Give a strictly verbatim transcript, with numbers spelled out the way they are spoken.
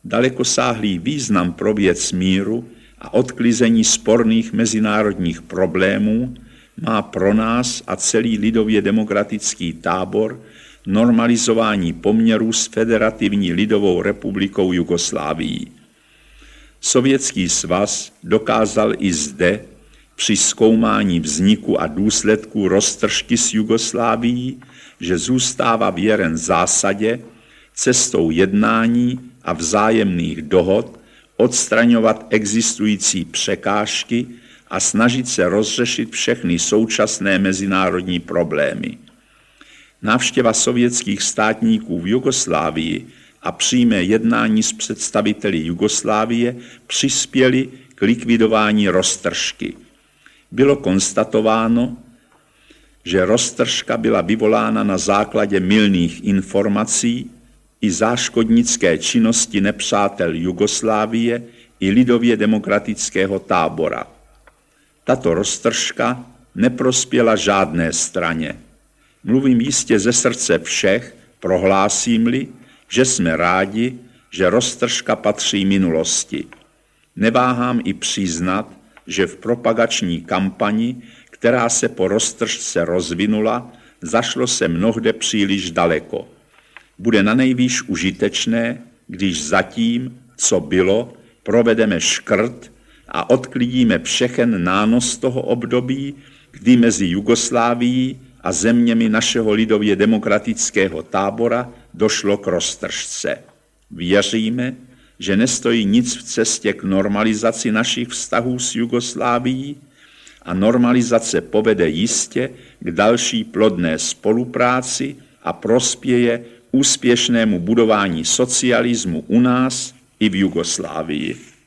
Dalekosáhlý význam pro věc míru a odklizení sporných mezinárodních problémů má pro nás a celý lidově demokratický tábor normalizování poměrů s Federativní lidovou republikou Jugoslávií. Sovětský svaz dokázal i zde při zkoumání vzniku a důsledků roztržky s Jugoslávií, že zůstává věren zásadě cestou jednání a vzájemných dohod odstraňovat existující překážky a snažit se rozřešit všechny současné mezinárodní problémy. Návštěva sovětských státníků v Jugoslávii a přímé jednání s představiteli Jugoslávie přispěly k likvidování roztržky. Bylo konstatováno, že roztržka byla vyvolána na základě mylných informací i záškodnické činnosti nepřátel Jugoslávie i lidově demokratického tábora. Tato roztržka neprospěla žádné straně. Mluvím jistě ze srdce všech, prohlásím-li, že jsme rádi, že roztržka patří minulosti. Neváhám i přiznat, že v propagační kampani, která se po roztržce rozvinula, zašlo se mnohde příliš daleko. Bude nanejvýš užitečné, když zatím, co bylo, provedeme škrt a odklidíme všechen nános toho období, kdy mezi Jugoslávií a zeměmi našeho lidově demokratického tábora došlo k roztržce. Věříme, že nestojí nic v cestě k normalizaci našich vztahů s Jugoslávií a normalizace povede jistě k další plodné spolupráci a prospěje úspěšnému budování socialismu u nás i v Jugoslávii.